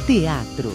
Teatro.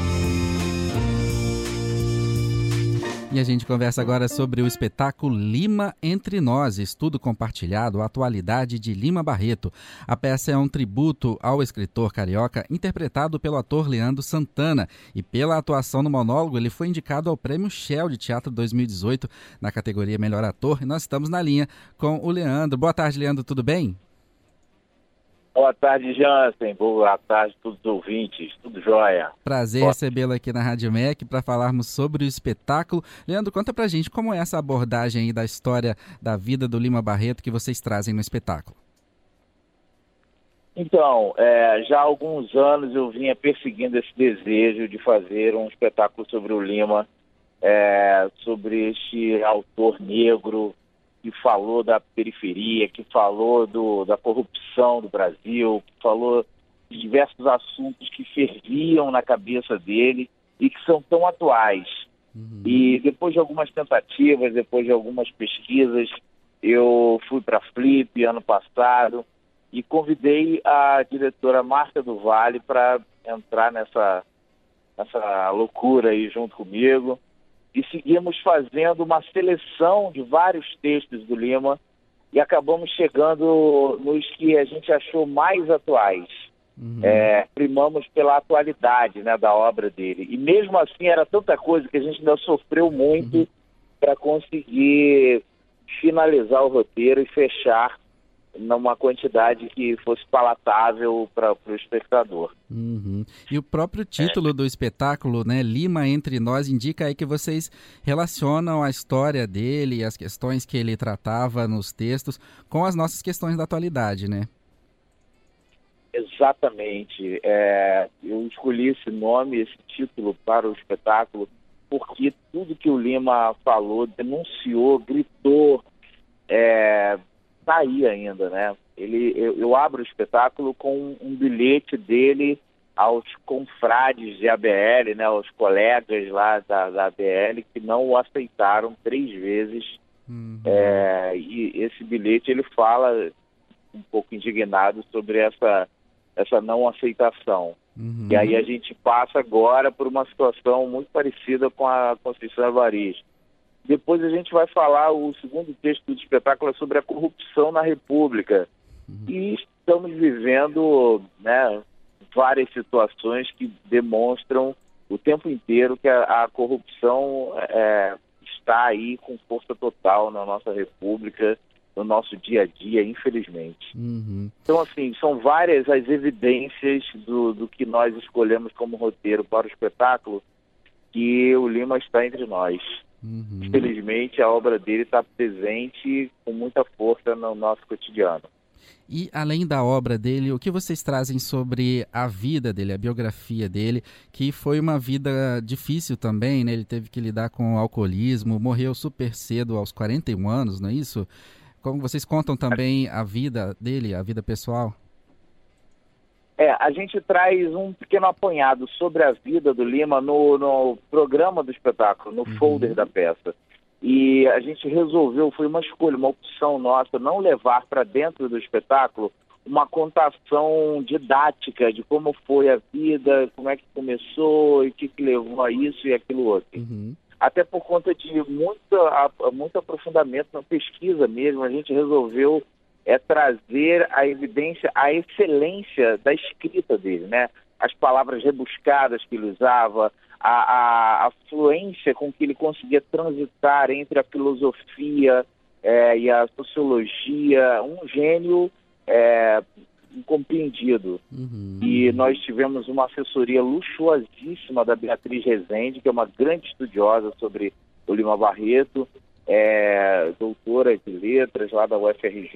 E a gente conversa agora sobre o espetáculo Lima Entre Nós, estudo compartilhado, atualidade de Lima Barreto. A peça é um tributo ao escritor carioca, interpretado pelo ator Leandro Santana. E pela atuação no monólogo, ele foi indicado ao Prêmio Shell de Teatro 2018, na categoria Melhor Ator. E nós estamos na linha com o Leandro. Boa tarde, Leandro, tudo bem? Boa tarde, Jansen. Boa tarde a todos os ouvintes. Tudo jóia? Prazer recebê-lo aqui na Rádio MEC para falarmos sobre o espetáculo. Leandro, conta pra gente como é essa abordagem aí da história da vida do Lima Barreto que vocês trazem no espetáculo. Então, já há alguns anos eu vinha perseguindo esse desejo de fazer um espetáculo sobre o Lima, sobre este autor negro que falou da periferia, que falou da corrupção do Brasil, que falou de diversos assuntos que ferviam na cabeça dele e que são tão atuais. E depois de algumas tentativas, depois de algumas pesquisas, eu fui para a Flip ano passado e convidei a diretora Márcia do Vale para entrar nessa loucura aí junto comigo. E seguimos fazendo uma seleção de vários textos do Lima e acabamos chegando nos que a gente achou mais atuais. Primamos pela atualidade, né, da obra dele. E mesmo assim era tanta coisa que a gente ainda sofreu muito para conseguir finalizar o roteiro e fechar numa quantidade que fosse palatável para o espectador. E o próprio título do espetáculo, né, Lima Entre Nós, indica aí que vocês relacionam a história dele, as questões que ele tratava nos textos, com as nossas questões da atualidade, né? Exatamente. Eu escolhi esse nome, esse título para o espetáculo, porque tudo que o Lima falou, denunciou, gritou, tá aí ainda, né? Eu abro o espetáculo com um bilhete dele aos confrades de ABL, né? Aos colegas lá da ABL que não o aceitaram 3 vezes. E esse bilhete ele fala um pouco indignado sobre essa não aceitação. E aí a gente passa agora por uma situação muito parecida com a Conceição Evaristo. Depois a gente vai falar, o segundo texto do espetáculo é sobre a corrupção na República. E estamos vivendo, né, várias situações que demonstram o tempo inteiro que a corrupção está aí com força total na nossa República, no nosso dia a dia, infelizmente. Então, assim, são várias as evidências do que nós escolhemos como roteiro para o espetáculo, que o Lima está entre nós. Infelizmente, a obra dele está presente com muita força no nosso cotidiano. E, além da obra dele, o que vocês trazem sobre a vida dele, a biografia dele, que foi uma vida difícil também, né? Ele teve que lidar com o alcoolismo, morreu super cedo, aos 41 anos, não é isso? Como vocês contam também a vida dele, a vida pessoal? A gente traz um pequeno apanhado sobre a vida do Lima no programa do espetáculo, no folder da peça. E a gente resolveu, foi uma escolha, uma opção nossa, não levar para dentro do espetáculo uma contação didática de como foi a vida, como é que começou e o que levou a isso e aquilo outro. Até por conta de muito aprofundamento na pesquisa mesmo, a gente resolveu trazer a evidência, a excelência da escrita dele, né? As palavras rebuscadas que ele usava, a fluência com que ele conseguia transitar entre a filosofia e a sociologia, um gênio incompreendido. E nós tivemos uma assessoria luxuosíssima da Beatriz Rezende, que é uma grande estudiosa sobre o Lima Barreto, doutora de letras lá da UFRJ,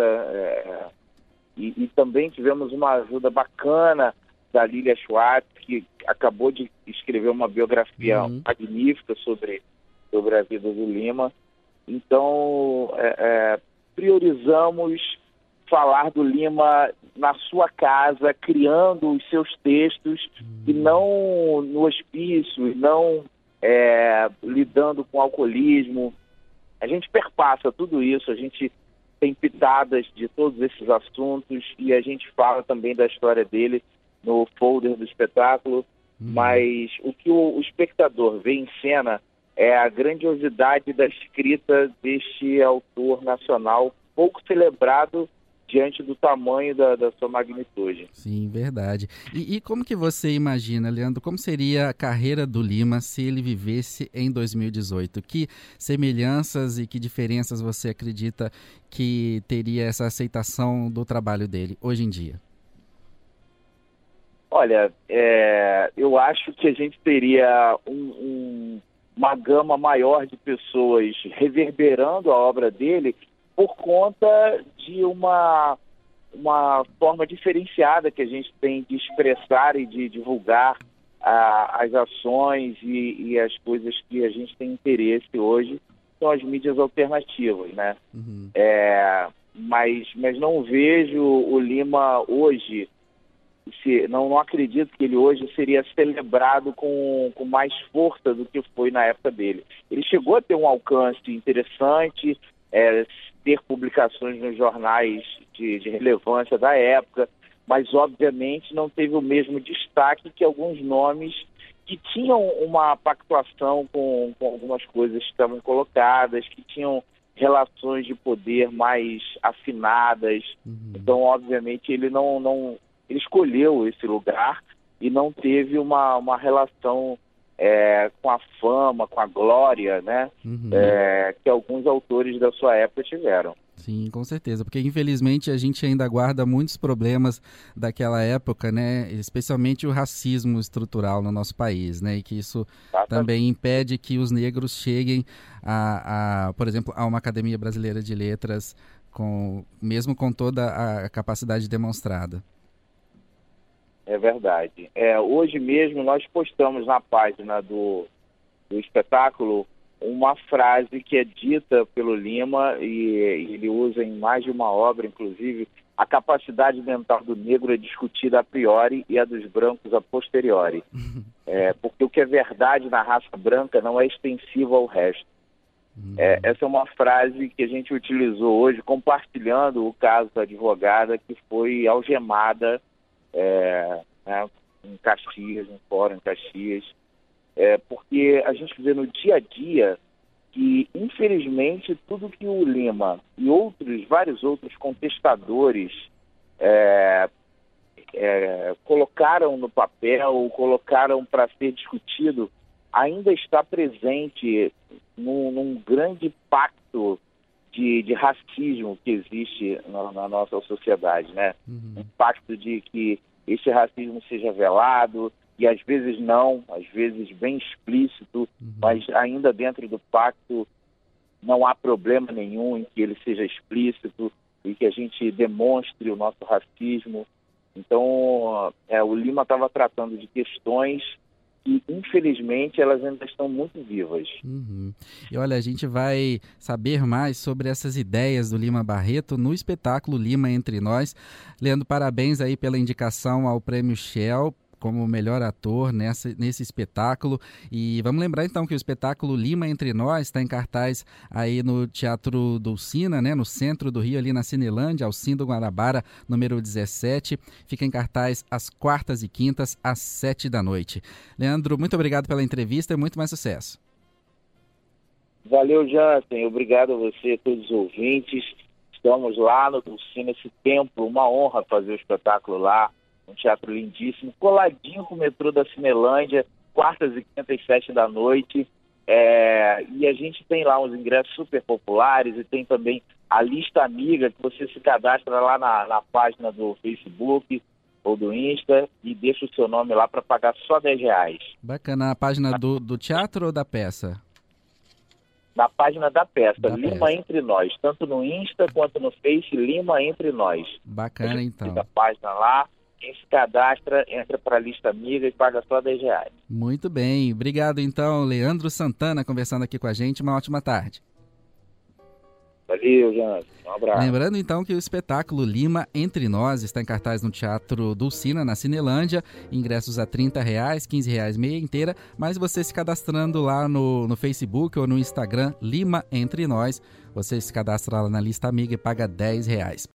e também tivemos uma ajuda bacana da Lília Schwartz, que acabou de escrever uma biografia magnífica sobre a vida do Lima. Então, priorizamos falar do Lima na sua casa, criando os seus textos, e não no hospício, e não lidando com alcoolismo. A gente perpassa tudo isso, a gente tem pitadas de todos esses assuntos e a gente fala também da história dele no folder do espetáculo, mas o que o espectador vê em cena é a grandiosidade da escrita deste autor nacional, pouco celebrado diante do tamanho da sua magnitude. Sim, verdade. E como que você imagina, Leandro, como seria a carreira do Lima se ele vivesse em 2018? Que semelhanças e que diferenças você acredita que teria essa aceitação do trabalho dele hoje em dia? Olha, eu acho que a gente teria uma gama maior de pessoas reverberando a obra dele por conta de uma forma diferenciada que a gente tem de expressar e de divulgar as ações e as coisas que a gente tem interesse hoje, são as mídias alternativas, né? Uhum. Mas não vejo o Lima hoje, não acredito que ele hoje seria celebrado com mais força do que foi na época dele. Ele chegou a ter um alcance interessante, ter publicações nos jornais de relevância da época, mas obviamente não teve o mesmo destaque que alguns nomes que tinham uma pactuação com algumas coisas que estavam colocadas, que tinham relações de poder mais afinadas. Uhum. Então, obviamente, ele ele escolheu esse lugar e não teve uma relação com a fama, com a glória, né? Uhum. Que alguns autores da sua época tiveram. Sim, com certeza, porque infelizmente a gente ainda guarda muitos problemas daquela época, né? Especialmente o racismo estrutural no nosso país, né? E que isso também impede que os negros cheguem por exemplo, a uma Academia Brasileira de Letras, mesmo com toda a capacidade demonstrada. É verdade. Hoje mesmo nós postamos na página do espetáculo uma frase que é dita pelo Lima, e ele usa em mais de uma obra, inclusive: a capacidade mental do negro é discutida a priori e a dos brancos a posteriori. Porque o que é verdade na raça branca não é extensivo ao resto. Essa é uma frase que a gente utilizou hoje, compartilhando o caso da advogada que foi algemada em Caxias, no fórum em Caxias, porque a gente vê no dia a dia que, infelizmente, tudo que o Lima e vários outros contestadores colocaram no papel, colocaram para ser discutido, ainda está presente num grande pacto de racismo que existe na nossa sociedade, né? Uhum. Um pacto de que esse racismo seja velado, e às vezes não, às vezes bem explícito, mas ainda dentro do pacto não há problema nenhum em que ele seja explícito e que a gente demonstre o nosso racismo. Então, o Lima estava tratando de questões e, infelizmente, elas ainda estão muito vivas. Uhum. E olha, a gente vai saber mais sobre essas ideias do Lima Barreto no espetáculo Lima Entre Nós. Leandro, parabéns aí pela indicação ao Prêmio Shell como melhor ator nesse espetáculo. E vamos lembrar então que o espetáculo Lima Entre Nós está em cartaz aí no Teatro Dulcina, né, no centro do Rio, ali na Cinelândia, Alcindo Guanabara, número 17. Fica em cartaz às quartas e quintas, às 19h. Leandro, muito obrigado pela entrevista e muito mais sucesso. Valeu, Jansen. Obrigado a você, a todos os ouvintes. Estamos lá no Dulcina, esse templo, uma honra fazer o espetáculo lá. Um teatro lindíssimo, coladinho com o metrô da Cinelândia, quartas e quintas, 19h. E a gente tem lá uns ingressos super populares e tem também a lista amiga, que você se cadastra lá na página do Facebook ou do Insta e deixa o seu nome lá para pagar só R$10. Bacana. A página do teatro ou da peça? Na página da peça, Lima Entre Nós, tanto no Insta quanto no Face, Lima Entre Nós. Bacana, então. A página lá. Quem se cadastra, entra para a lista amiga e paga só R$10. Muito bem. Obrigado, então, Leandro Santana, conversando aqui com a gente. Uma ótima tarde. Valeu, Jansen. Um abraço. Lembrando, então, que o espetáculo Lima Entre Nós está em cartaz no Teatro Dulcina, na Cinelândia. Ingressos a R$30, R$15 meia inteira. Mas você se cadastrando lá no Facebook ou no Instagram, Lima Entre Nós, você se cadastra lá na lista amiga e paga R$10.